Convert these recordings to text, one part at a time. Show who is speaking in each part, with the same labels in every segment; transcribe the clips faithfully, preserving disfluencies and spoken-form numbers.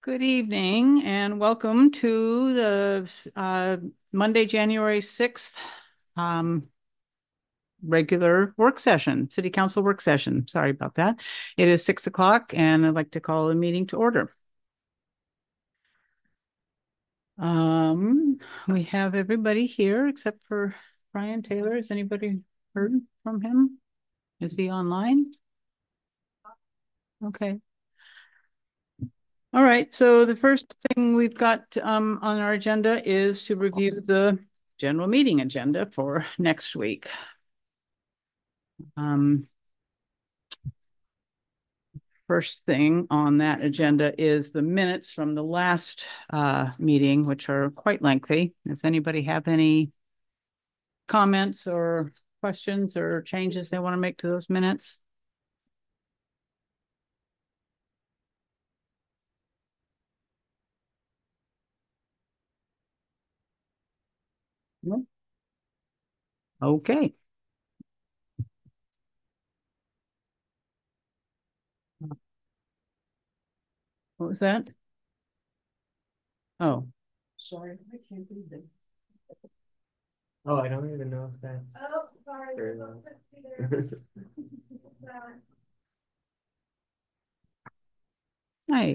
Speaker 1: Good evening and welcome to the uh, Monday, January sixth um, regular work session, City Council work session. Sorry about that. It is six o'clock and I'd like to call a meeting to order. Um, we have everybody here except for Brian Taylor. Has anybody heard from him? Is he online? Okay. All right, so the first thing we've got um, on our agenda is to review the general meeting agenda for next week. Um, first thing on that agenda is the minutes from the last uh, meeting, which are quite lengthy. Does anybody have any comments or questions or changes they want to make to those minutes? No? Okay. What was that? Oh,
Speaker 2: Sorry, I can't read them. Oh, I don't even know if that's. Oh, sorry. Very long.
Speaker 1: hi.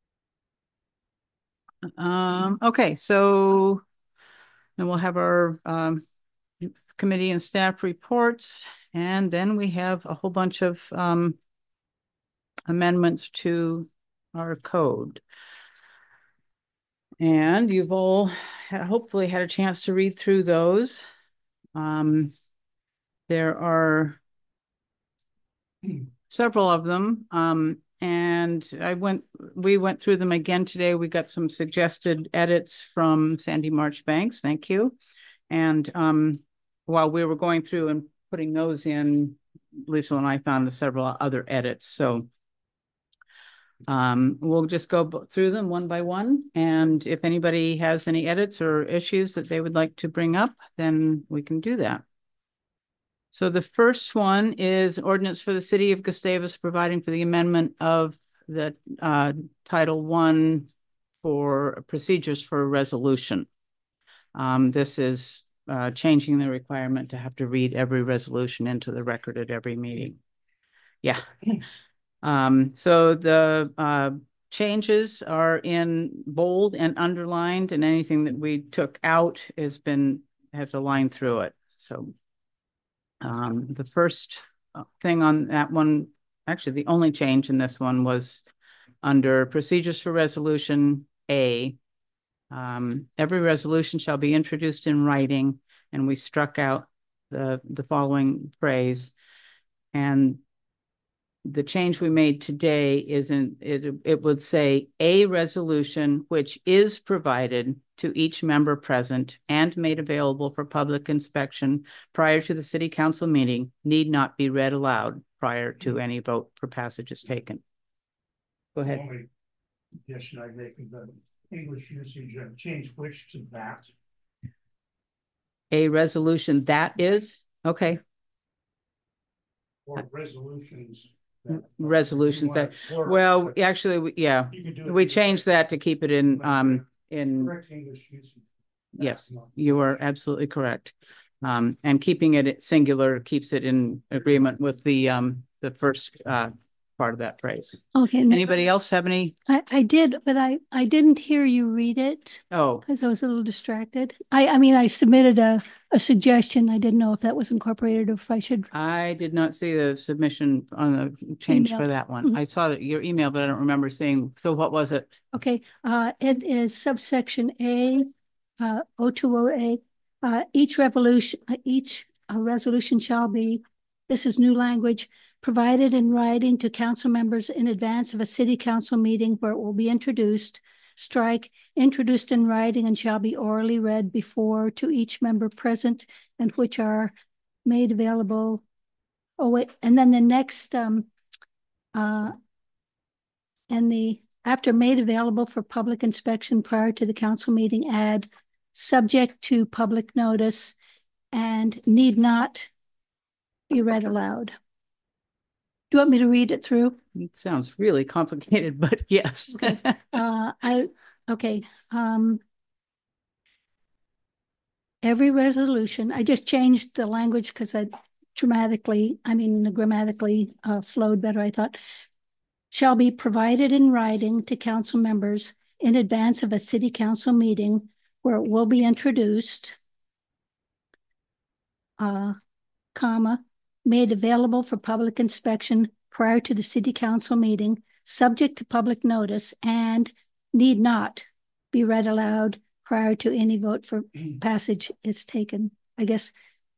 Speaker 1: Um, okay, so then we'll have our um, committee and staff reports, and then we have a whole bunch of um, amendments to our code. And you've all hopefully had a chance to read through those. Um, there are several of them. Um, and I went, we went through them again today. We got some suggested edits from Sandy Marchbanks. Thank you. And um, while we were going through and putting those in, Lisa and I found several other edits. So um, we'll just go through them one by one. And if anybody has any edits or issues that they would like to bring up, then we can do that. So the first one is ordinance for the city of Gustavus providing for the amendment of the uh, Title One for procedures for a resolution. Um, this is uh, changing the requirement to have to read every resolution into the record at every meeting. Yeah. Um, so the uh, changes are in bold and underlined, and anything that we took out has been has a line through it. So um, the first thing on that one, actually the only change in this one was under procedures for resolution A. Um, every resolution shall be introduced in writing, and we struck out the the following phrase. And the change we made today isn't it it would say a resolution which is provided to each member present and made available for public inspection prior to the city council meeting need not be read aloud prior to any vote for passage is taken. Go ahead.
Speaker 3: The only addition I make is the English usage of change which to that.
Speaker 1: A resolution that is okay.
Speaker 3: Or resolutions. That,
Speaker 1: resolutions that well actually we, yeah we changed that to keep it in um in
Speaker 3: correct English usage.
Speaker 1: Yes, you are absolutely correct. Um, and keeping it singular keeps it in agreement with the um the first uh part of that phrase.
Speaker 4: Okay.
Speaker 1: Anybody else have any?
Speaker 4: I, I did, but I, I didn't hear you read it.
Speaker 1: Oh.
Speaker 4: Because I was a little distracted. I, I mean, I submitted a, a suggestion. I didn't know if that was incorporated or if I should.
Speaker 1: I did not see the submission on the change email for that one. Mm-hmm. I saw that your email, but I don't remember seeing. So what was it?
Speaker 4: Okay. Uh, it is subsection A, uh, O two O A. Uh, each revolution, uh, each uh, resolution shall be, this is new language, provided in writing to council members in advance of a city council meeting where it will be introduced. Strike, introduced in writing and shall be orally read before to each member present and which are made available. Oh, wait, and then the next, um, uh, and the, after made available for public inspection prior to the council meeting, add subject to public notice and need not be read aloud. you want me to read it through?
Speaker 1: It sounds really complicated, but yes.
Speaker 4: Okay. uh, I, okay. Um, every resolution, I just changed the language because I dramatically, I mean, grammatically uh, flowed better, I thought, shall be provided in writing to council members in advance of a city council meeting where it will be introduced, uh, comma, made available for public inspection prior to the city council meeting, subject to public notice, and need not be read aloud prior to any vote for passage is taken. I guess,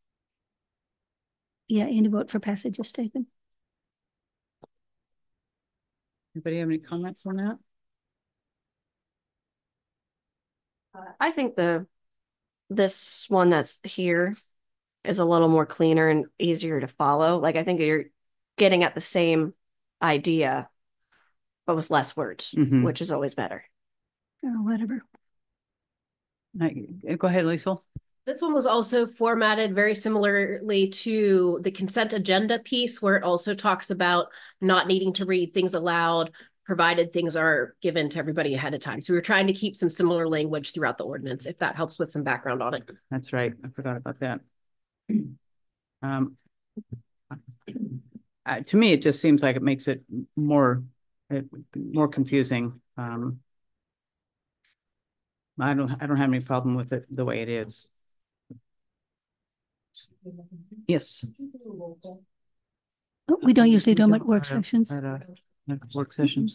Speaker 4: yeah, any vote for passage is taken.
Speaker 1: Anybody have any comments on that?
Speaker 5: Uh, I think the this one that's here is a little more cleaner and easier to follow. Like I think you're getting at the same idea, but with less words,
Speaker 1: Mhm.
Speaker 5: which is always better.
Speaker 4: Or whatever.
Speaker 1: I, go ahead, Liesl.
Speaker 6: This one was also formatted very similarly to the consent agenda piece, where it also talks about not needing to read things aloud, provided things are given to everybody ahead of time. So we we're trying to keep some similar language throughout the ordinance, if that helps with some background on it.
Speaker 1: That's right. I forgot about that. Um, uh, to me, it just seems like it makes it more, uh, more confusing. Um, I don't, I don't have any problem with it the way it is. Yes.
Speaker 4: Oh, we don't usually do them at work
Speaker 1: At a-
Speaker 4: sessions.
Speaker 1: At a, at work sessions.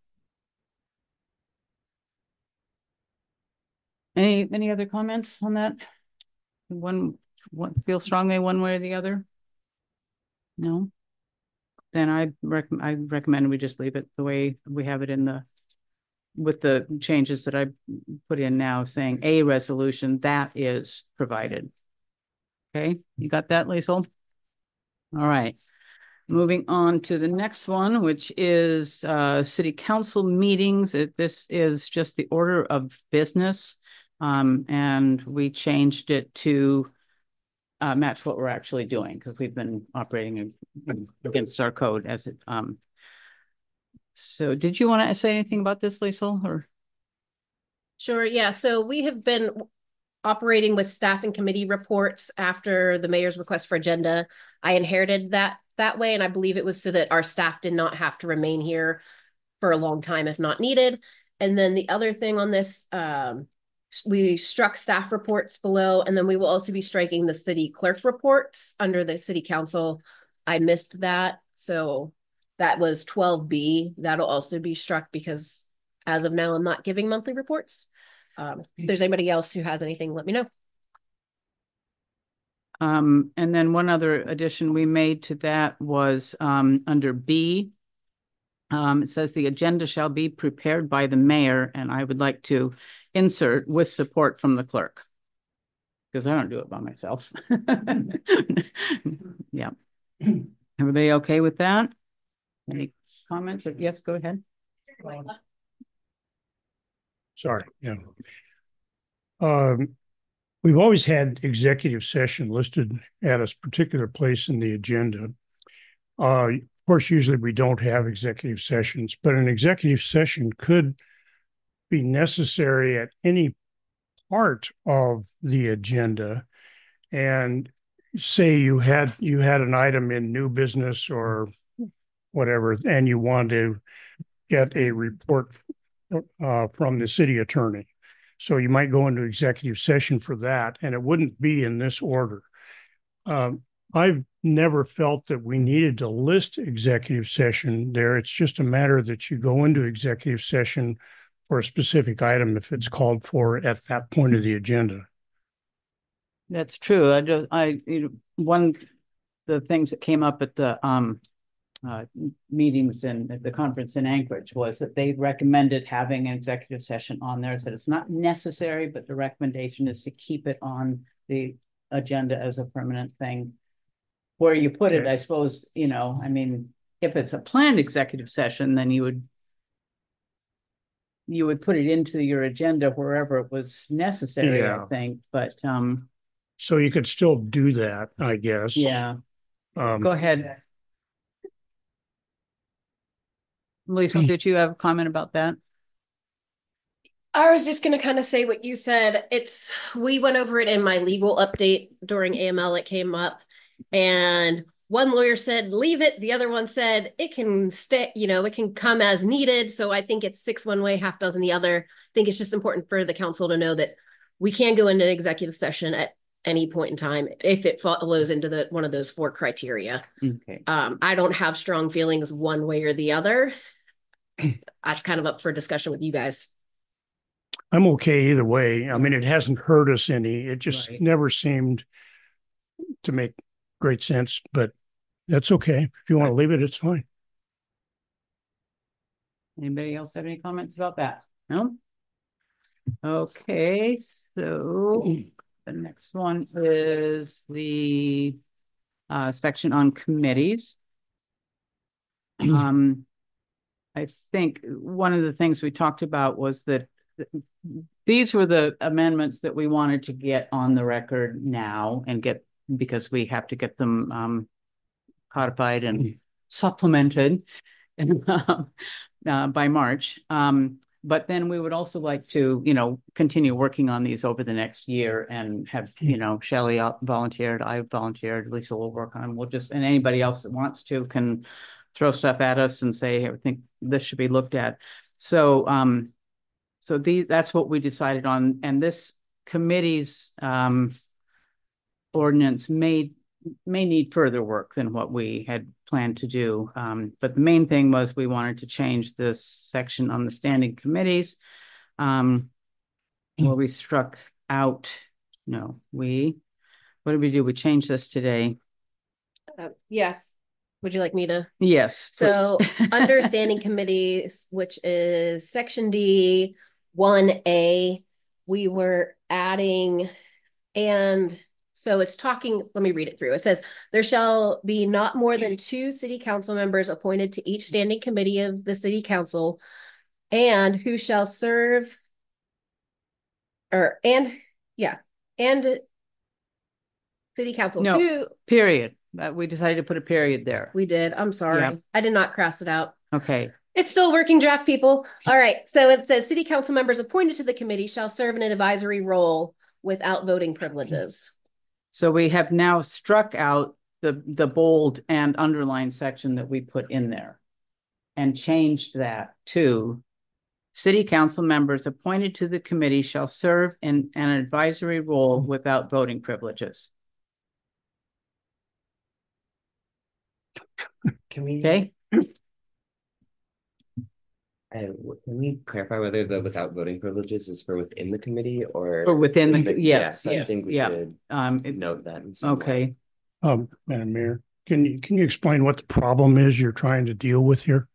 Speaker 1: Any, any other comments on that? One, one feel strongly one way or the other? No? Then I recommend, I recommend we just leave it the way we have it in the, with the changes that I put in now, saying a resolution that is provided. Okay, you got that, Liesl? All right. Moving on to the next one, which is uh, city council meetings. It, this is just the order of business. Um, and we changed it to uh, match what we're actually doing because we've been operating against our code as it. Um, so did you want to say anything about this, Liesl, or?
Speaker 6: Sure, yeah. So we have been operating with staff and committee reports after the mayor's request for agenda. I inherited that that way, and I believe it was so that our staff did not have to remain here for a long time if not needed. And then the other thing on this, um, we struck staff reports below, and then we will also be striking the city clerk reports under the city council. I missed that, so that was twelve B. That'll also be struck because as of now, I'm not giving monthly reports. Um, if there's anybody else who has anything, let me know.
Speaker 1: Um, and then one other addition we made to that was um, under B. Um, it says the agenda shall be prepared by the mayor, and I would like to insert with support from the clerk because I don't do it by myself. Yeah. Everybody okay with that? Any comments? Yes, go ahead.
Speaker 3: Sorry, yeah. Um, we've always had executive session listed at a particular place in the agenda. Uh, of course, usually we don't have executive sessions, but an executive session could be necessary at any part of the agenda. And say you had you had an item in new business or whatever, and you want to get a report uh, from the city attorney. So you might go into executive session for that, and it wouldn't be in this order. Um, I've never felt that we needed to list executive session there. It's just a matter that you go into executive session for a specific item if it's called for at that point of the agenda.
Speaker 1: That's true. I do. I you know, one the things that came up at the um uh, meetings and at the conference in Anchorage was that they recommended having an executive session on there. Said it's not necessary, but the recommendation is to keep it on the agenda as a permanent thing. Where you put it, I suppose, you know, I mean, if it's a planned executive session, then you would you would put it into your agenda wherever it was necessary, yeah. I think. But um,
Speaker 3: so you could still do that, I guess.
Speaker 1: Yeah.
Speaker 3: Um,
Speaker 1: Go ahead. Lisa, did you have a comment about that?
Speaker 6: I was just gonna kind of say what you said. It's we went over it in my legal update during A M L. It came up, and one lawyer said leave it. The other one said it can stay. You know, it can come as needed. So I think it's six one way, half dozen the other. I think it's just important for the council to know that we can go into executive session at any point in time if it follows into the one of those four criteria.
Speaker 1: Okay.
Speaker 6: Um, I don't have strong feelings one way or the other. That's kind of up for discussion with you guys.
Speaker 3: I'm okay either way. I mean, it hasn't hurt us any. It just
Speaker 1: Right.
Speaker 3: never seemed to make great sense, but that's okay. If you want to leave it, it's fine.
Speaker 1: Anybody else have any comments about that? No? Okay, so the next one is the uh, section on committees. Um, I think one of the things we talked about was that these were the amendments that we wanted to get on the record now and get, because we have to get them um, codified and supplemented uh, by March. Um, but then we would also like to, you know, continue working on these over the next year and have, you know, Shelley volunteered, I volunteered, Lisa will work on them. We'll just, and anybody else that wants to can throw stuff at us and say, I think this should be looked at. So, um, so these, that's what we decided on. And this committee's um, ordinance may may need further work than what we had planned to do. Um, but the main thing was we wanted to change this section on the standing committees, um, where we struck out, no, we, what did we do? We changed this today.
Speaker 6: Uh, yes. Would you like me to?
Speaker 1: Yes.
Speaker 6: So under standing committees, which is section D, one A, we were adding, and so it's talking, let me read it through. It says, there shall be not more than two city council members appointed to each standing committee of the city council, and who shall serve, or, and, yeah, and city council.
Speaker 1: No,
Speaker 6: who,
Speaker 1: period. Uh, we decided to put a period there.
Speaker 6: we did, I'm sorry.
Speaker 1: Yeah.
Speaker 6: I did not cross it out.
Speaker 1: Okay.
Speaker 6: It's still working draft, people. All right. So it says city council members appointed to the committee shall serve in an advisory role without voting privileges.
Speaker 1: So we have now struck out the, the bold and underlined section that we put in there and changed that to city council members appointed to the committee shall serve in an advisory role without voting privileges.
Speaker 2: Can we,
Speaker 1: Okay.
Speaker 2: uh, w- can we clarify whether the without voting privileges is for within the committee or?
Speaker 1: Or within the,
Speaker 2: the-
Speaker 1: yes,
Speaker 2: I
Speaker 1: yes,
Speaker 2: think we
Speaker 1: yeah.
Speaker 2: should
Speaker 1: Um, it-
Speaker 2: note that in some way.
Speaker 1: okay.
Speaker 3: Um, Madam Mayor, can you, can you explain what the problem is you're trying to deal with here?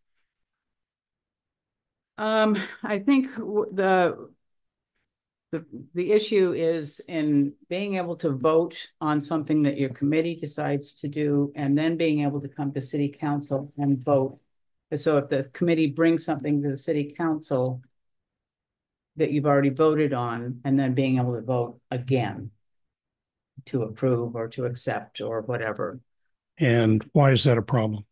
Speaker 1: Um, I think w- the the the issue is in being able to vote on something that your committee decides to do, and then being able to come to city council and vote. So if the committee brings something to the city council that you've already voted on, and then being able to vote again to approve or to accept or whatever.
Speaker 3: And why is that a problem?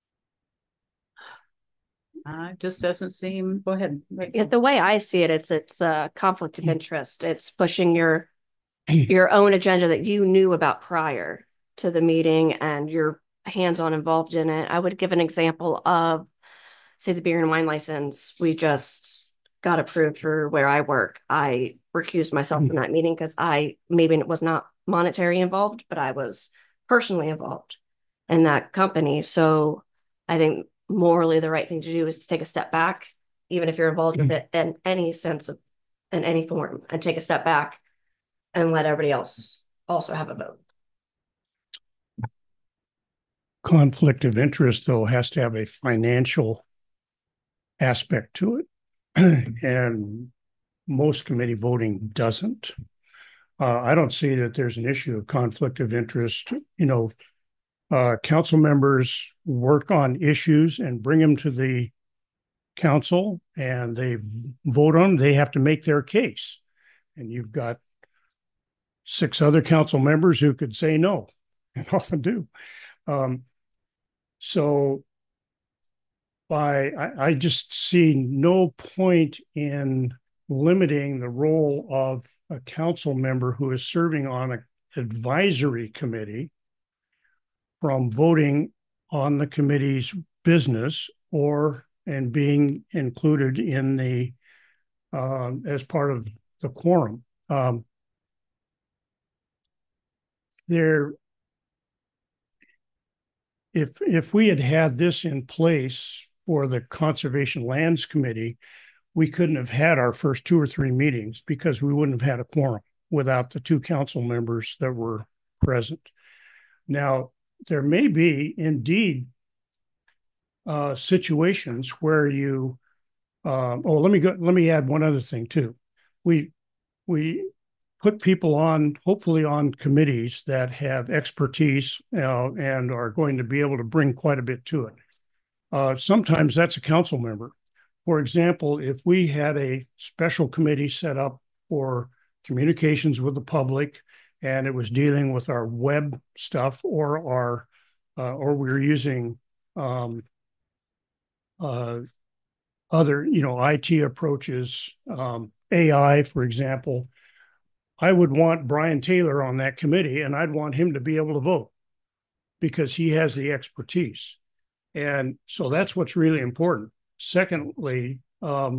Speaker 1: Uh, it just doesn't seem, go ahead.
Speaker 5: Yeah, the way I see it, it's it's a conflict of interest. It's pushing your your own agenda that you knew about prior to the meeting and you're hands-on involved in it. I would give an example of, say, the beer and wine license. We just got approved for where I work. I recused myself from that meeting because I maybe it was not monetary involved, but I was personally involved in that company. So I think morally the right thing to do is to take a step back, even if you're involved with it in any sense of in any form, and take a step back and let everybody else also have a vote.
Speaker 3: Conflict of interest, though, has to have a financial aspect to it. And most committee voting doesn't. Uh, I don't see that there's an issue of conflict of interest. You know, uh, council members work on issues and bring them to the council and they vote on them. They have to make their case. And you've got six other council members who could say no, and often do. Um, so by, I, I just see no point in limiting the role of a council member who is serving on an advisory committee from voting on the committee's business or and being included in the uh, as part of the quorum. Um, there, if if we had had this in place for the Conservation Lands Committee, we couldn't have had our first two or three meetings because we wouldn't have had a quorum without the two council members that were present. Now, there may be indeed uh, situations where you, uh, oh, let me go, let me add one other thing too. We, we put people on, hopefully on committees that have expertise uh, and are going to be able to bring quite a bit to it. Uh, sometimes that's a council member. For example, if we had a special committee set up for communications with the public and it was dealing with our web stuff or our, uh, or we were using um, uh, other, you know, I T approaches, um, A I, for example, I would want Brian Taylor on that committee and I'd want him to be able to vote because he has the expertise. And so that's what's really important. Secondly, um,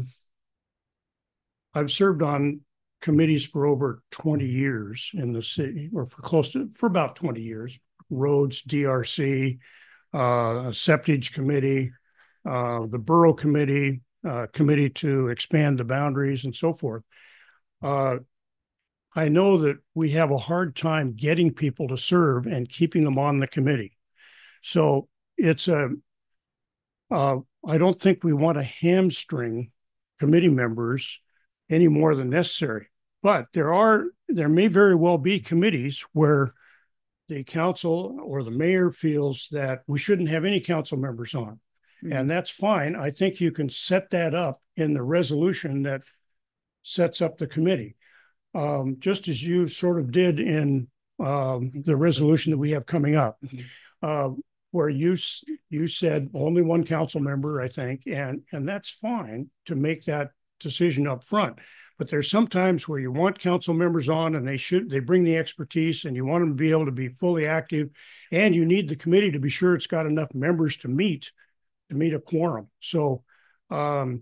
Speaker 3: I've served on committees for over twenty years in the city, or for close to, for about twenty years, roads, D R C, uh, a septage committee, uh, the borough committee, uh, committee to expand the boundaries and so forth. Uh, I know that we have a hard time getting people to serve and keeping them on the committee. So it's a, uh, I don't think we want to hamstring committee members any more than necessary. But there are, there may very well be committees where the council or the mayor feels that we shouldn't have any council members on. Mm-hmm. And that's fine. I think you can set that up in the resolution that sets up the committee. Um, just as you sort of did in um, the resolution that we have coming up, mm-hmm. uh, where you you said only one council member, I think, and and that's fine to make that decision up front. But there's sometimes where you want council members on and they should they bring the expertise and you want them to be able to be fully active, and you need the committee to be sure it's got enough members to meet to meet a quorum. So um,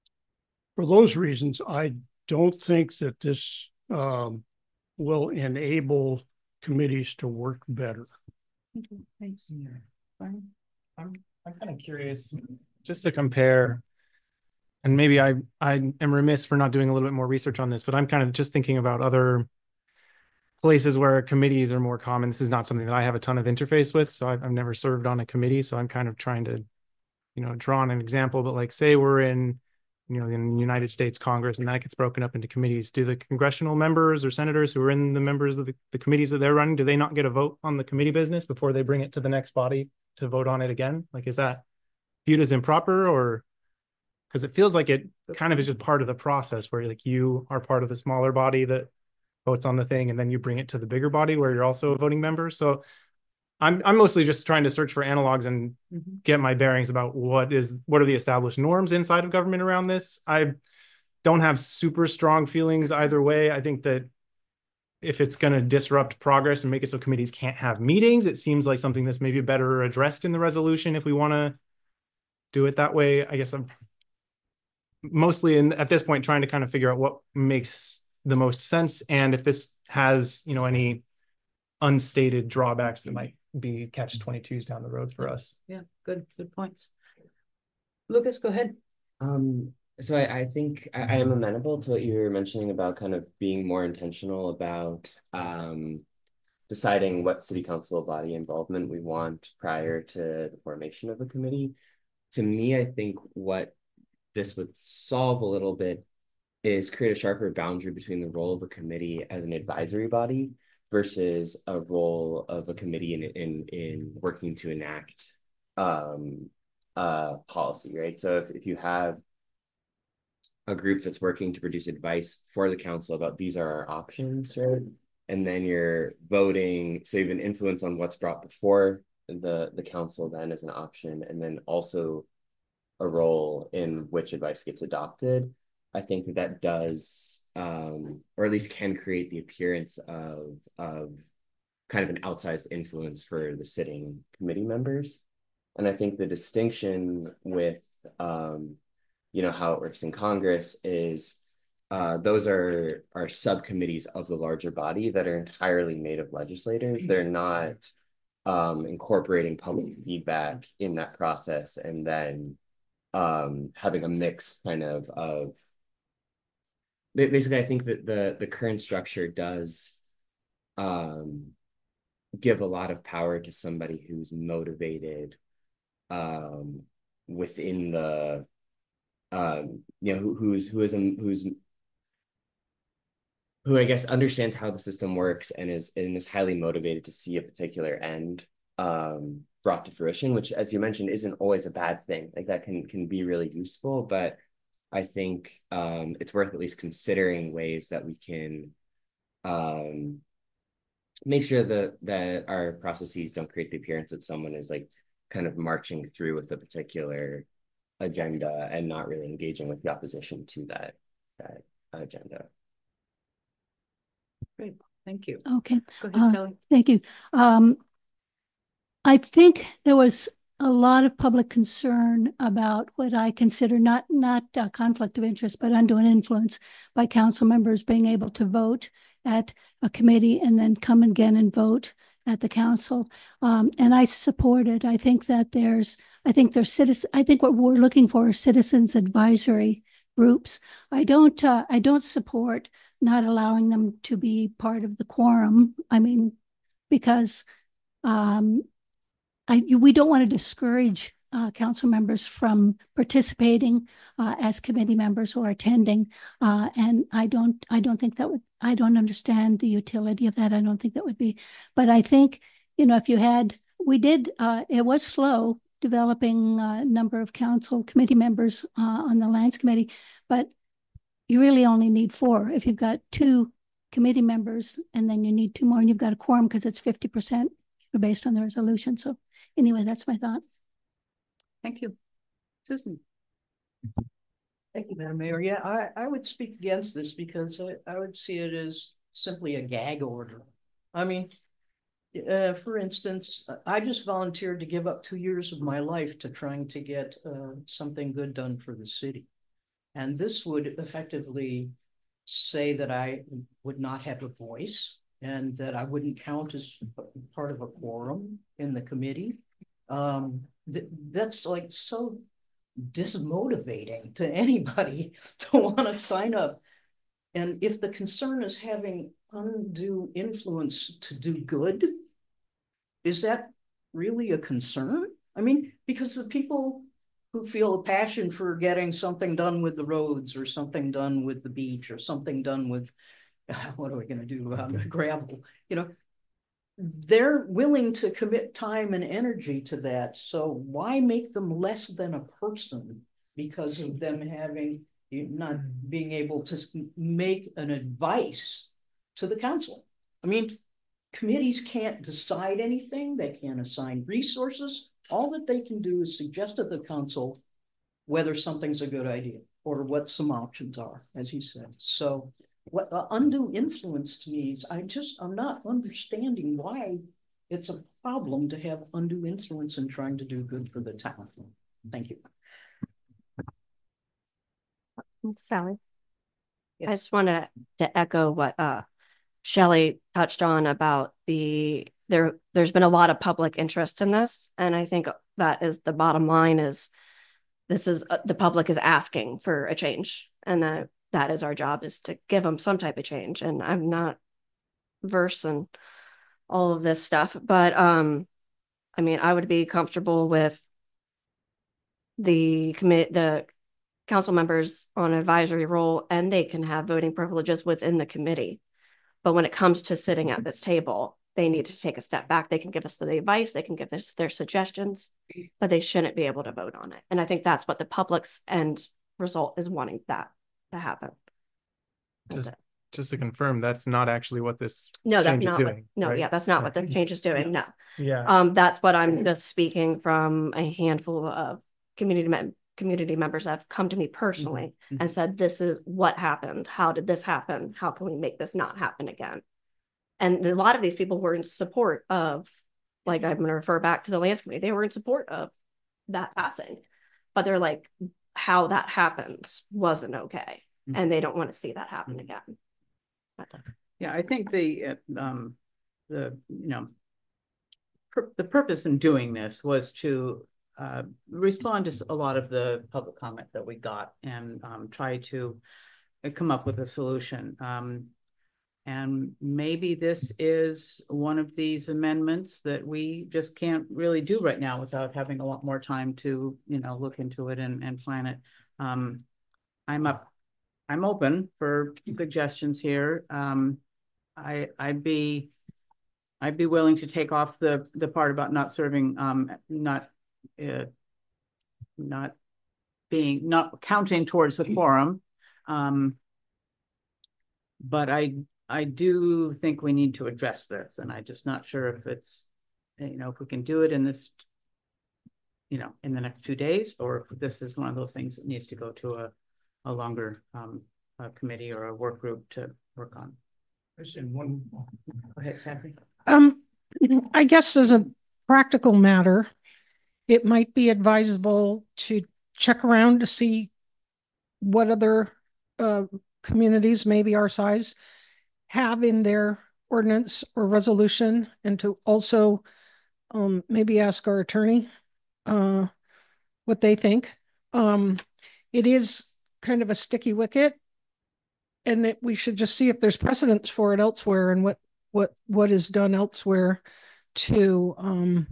Speaker 3: for those reasons, I don't think that this um, will enable committees to work better.
Speaker 1: Okay, thanks.
Speaker 2: Yeah.
Speaker 1: Fine.
Speaker 2: I'm I'm kind of curious just to compare, and maybe I I am remiss for not doing a little bit more research on this, but I'm kind of just thinking about other places where committees are more common. This is not something that I have a ton of interface with, so I've, I've never served on a committee, so I'm kind of trying to, you know, draw on an example. But like, say we're in, you know, in the United States Congress, and that gets broken up into committees. Do the congressional members or senators who are in the members of the, the committees that they're running, do they not get a vote on the committee business before they bring it to the next body to vote on it again? Like, is that viewed as improper, or because it feels like it kind of is just part of the process where like you are part of the smaller body that votes on the thing, and then you bring it to the bigger body where you're also a voting member. So I'm I'm mostly just trying to search for analogs and mm-hmm. get my bearings about what is what are the established norms inside of government around this. I don't have super strong feelings either way. I think that if it's going to disrupt progress and make it so committees can't have meetings, it seems like something that's maybe better addressed in the resolution if we want to do it that way. I guess I'm mostly in at this point trying to kind of figure out what makes the most sense, and if this has, you know, any unstated drawbacks that might be catch twenty-twos down the road for us.
Speaker 1: Yeah, good, good points. Lucas, go ahead.
Speaker 7: Um, so I, I think I, I am amenable to what you were mentioning about kind of being more intentional about um, deciding what city council body involvement we want prior to the formation of a committee. To me, I think what this would solve a little bit is create a sharper boundary between the role of a committee as an advisory body versus a role of a committee in in, in working to enact um, uh, policy, right? So if, if you have a group that's working to produce advice for the council about these are our options, right? And then you're voting, so you have an influence on what's brought before the, the council then as an option, and then also a role in which advice gets adopted, I think that that does, um, or at least can create the appearance of, of kind of an outsized influence for the sitting committee members. And I think the distinction with, um, you know, how it works in Congress is uh, those are, are subcommittees of the larger body that are entirely made of legislators. They're not um, incorporating public feedback in that process and then um, having a mix kind of of basically, I think that the the current structure does um, give a lot of power to somebody who's motivated um, within the um, you know who, who's who is who's who I guess understands how the system works and is and is highly motivated to see a particular end um, brought to fruition, which, as you mentioned, isn't always a bad thing. Like that can can be really useful, but I think um, it's worth at least considering ways that we can um, make sure that that our processes don't create the appearance that someone is like kind of marching through with a particular agenda and not really engaging with the opposition to that that agenda.
Speaker 1: Great, thank you.
Speaker 4: Okay.
Speaker 1: Go ahead,
Speaker 4: Uh,
Speaker 1: Kelly.
Speaker 4: Thank you. Um, I think there was a lot of public concern about what I consider not not a conflict of interest, but undue influence by council members being able to vote at a committee and then come again and vote at the council. Um, and I support it. I think that there's, I think there's citizen. I think what we're looking for is citizens advisory groups. I don't. Uh, I don't support not allowing them to be part of the quorum. I mean, because. Um, I, we don't want to discourage uh, council members from participating uh, as committee members or attending, uh, and I don't. I don't think that would. I don't understand the utility of that. I don't think that would be. But I think you know if you had, we did. Uh, it was slow developing a number of council committee members uh, on the lands committee, but you really only need four. If you've got two committee members and then you need two more, and you've got a quorum because it's fifty percent based on the resolution. So. Anyway, that's my thought.
Speaker 1: Thank you. Susan.
Speaker 8: Thank you, Madam Mayor. Yeah, I, I would speak against this because I, I would see it as simply a gag order. I mean, uh, for instance, I just volunteered to give up two years of my life to trying to get uh, something good done for the city. And this would effectively say that I would not have a voice and that I wouldn't count as part of a quorum in the committee. Um, th that's like so dismotivating to anybody to want to sign up. And if the concern is having undue influence to do good, is that really a concern? I mean, because the people who feel a passion for getting something done with the roads or something done with the beach or something done with what are we going to do about gravel? You know, they're willing to commit time and energy to that. So why make them less than a person because of them having not being able to make an advice to the council? I mean, committees can't decide anything. They can't assign resources. All that they can do is suggest to the council whether something's a good idea or what some options are, as you said. So what uh, undue influence to me is I just, I'm not understanding why it's a problem to have undue influence in trying to do good for the town. Thank you.
Speaker 5: Sally.
Speaker 6: Yes.
Speaker 5: I just wanted to echo what uh, Shelley touched on about the, there, there's been a lot of public interest in this. And I think that is the bottom line is this is, uh, the public is asking for a change, and that that is our job, is to give them some type of change. And I'm not versed in all of this stuff, but um, I mean, I would be comfortable with the commit the council members on an advisory role, and they can have voting privileges within the committee. But when it comes to sitting at this table, they need to take a step back. They can give us the advice, they can give us their suggestions, but they shouldn't be able to vote on it. And I think that's what the public's end result is, wanting that to happen.
Speaker 2: Just, just to confirm, that's not actually what this
Speaker 5: no, that's
Speaker 2: change
Speaker 5: not
Speaker 2: is
Speaker 5: what,
Speaker 2: doing.
Speaker 5: no,
Speaker 2: right?
Speaker 5: yeah, that's not
Speaker 2: yeah.
Speaker 5: what the change is doing. No.
Speaker 2: Yeah.
Speaker 5: Um, that's what I'm just speaking from a handful of community mem community members that have come to me personally
Speaker 1: Mhm.
Speaker 5: and said, this is what happened. How did this happen? How can we make this not happen again? And a lot of these people were in support of, like, I'm going to refer back to the Lands Committee. They were in support of that passing, but they're like, how that happened wasn't okay.
Speaker 1: Mhm.
Speaker 5: And they don't want to see that happen
Speaker 1: Mhm.
Speaker 5: again.
Speaker 1: Yeah, I think the, uh, um, the, you know, pur the purpose in doing this was to uh, respond to a lot of the public comment that we got and um, try to come up with a solution. Um, and maybe this is one of these amendments that we just can't really do right now without having a lot more time to, you know, look into it and, and plan it. Um, I'm up, I'm open for suggestions here. Um, I, I'd be, I'd be willing to take off the, the part about not serving, um, not, uh, not being, not counting towards the quorum. Um, but I, I do think we need to address this, and I'm just not sure if it's, you know, if we can do it in this, you know, in the next two days, or if this is one of those things that needs to go to a, a longer um, a committee or a work group to work on.
Speaker 3: I said one.
Speaker 1: Go ahead, Kathy.
Speaker 9: Um, I guess as a practical matter, it might be advisable to check around to see what other uh, communities, maybe our size, have in their ordinance or resolution, and to also um, maybe ask our attorney uh, what they think. Um, it is kind of a sticky wicket, and it, we should just see if there's precedence for it elsewhere and what what what is done elsewhere to um,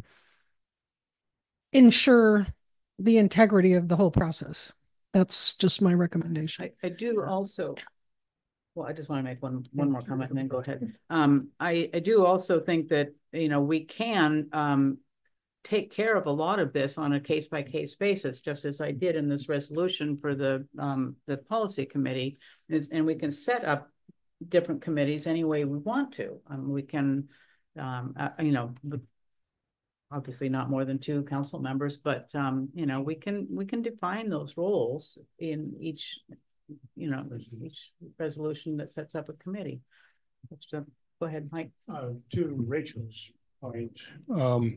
Speaker 9: ensure the integrity of the whole process. That's just my recommendation.
Speaker 1: I, I do also, well, I just want to make one one more comment and then go ahead. Um, I, I do also think that, you know, we can um, take care of a lot of this on a case by case basis, just as I did in this resolution for the um, the policy committee, is, and we can set up different committees any way we want to. Um, we can, um, uh, you know, obviously not more than two council members, but um, you know, we can we can define those roles in each, you know, each resolution that sets up a committee. Let's uh, go ahead, Mike.
Speaker 3: Uh, to Rachel's point, um,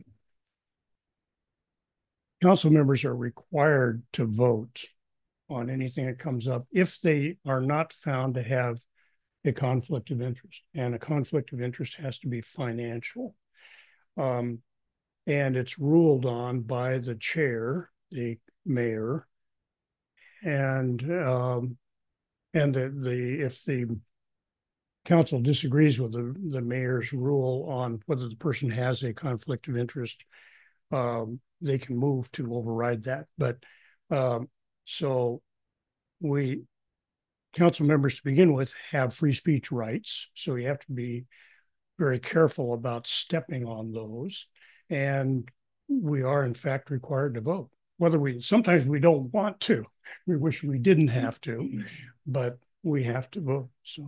Speaker 3: council members are required to vote on anything that comes up if they are not found to have a conflict of interest, and a conflict of interest has to be financial. Um, and it's ruled on by the chair, the mayor, and um, and the the if the council disagrees with the the mayor's rule on whether the person has a conflict of interest, um, they can move to override that. But um, so we council members to begin with have free speech rights, so you have to be very careful about stepping on those. And we are in fact required to vote. Whether we, sometimes we don't want to, we wish we didn't have to, but we have to vote, so.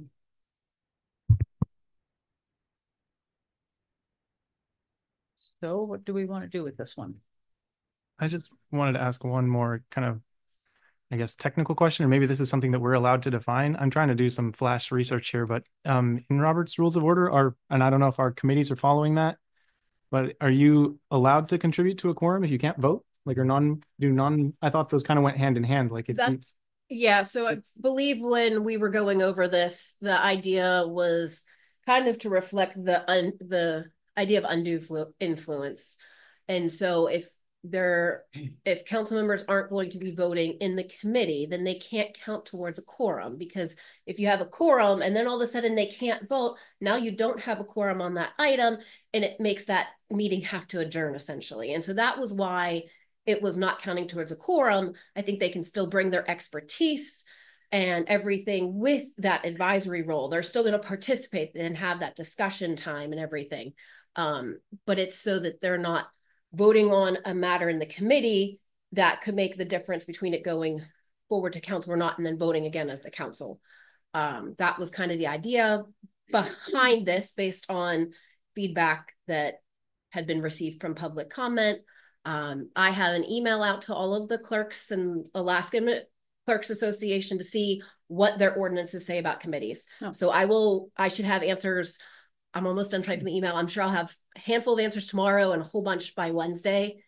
Speaker 1: So what do we want to do with this one?
Speaker 2: I just wanted to ask one more kind of, I guess, technical question, or maybe this is something that we're allowed to define. I'm trying to do some flash research here, but um, in Robert's Rules of Order are, and I don't know if our committees are following that, but are you allowed to contribute to a quorum if you can't vote? Like, or non, do non, I thought those kind of went hand in hand. Like if
Speaker 6: That's, yeah, so I believe when we were going over this, the idea was kind of to reflect the un, the idea of undue influence. And so if they're, if council members aren't going to be voting in the committee, then they can't count towards a quorum, because if you have a quorum and then all of a sudden they can't vote, now you don't have a quorum on that item, and it makes that meeting have to adjourn essentially. And so that was why it was not counting towards a quorum. I think they can still bring their expertise and everything with that advisory role. They're still going to participate and have that discussion time and everything. Um, but it's so that they're not voting on a matter in the committee that could make the difference between it going forward to council or not, and then voting again as the council. Um, that was kind of the idea behind this, based on feedback that had been received from public comment. Um, I have an email out to all of the clerks and Alaskan Clerks Association to see what their ordinances say about committees.
Speaker 1: Oh.
Speaker 6: So I will, I should have answers. I'm almost done typing the email. I'm sure I'll have a handful of answers tomorrow and a whole bunch by Wednesday.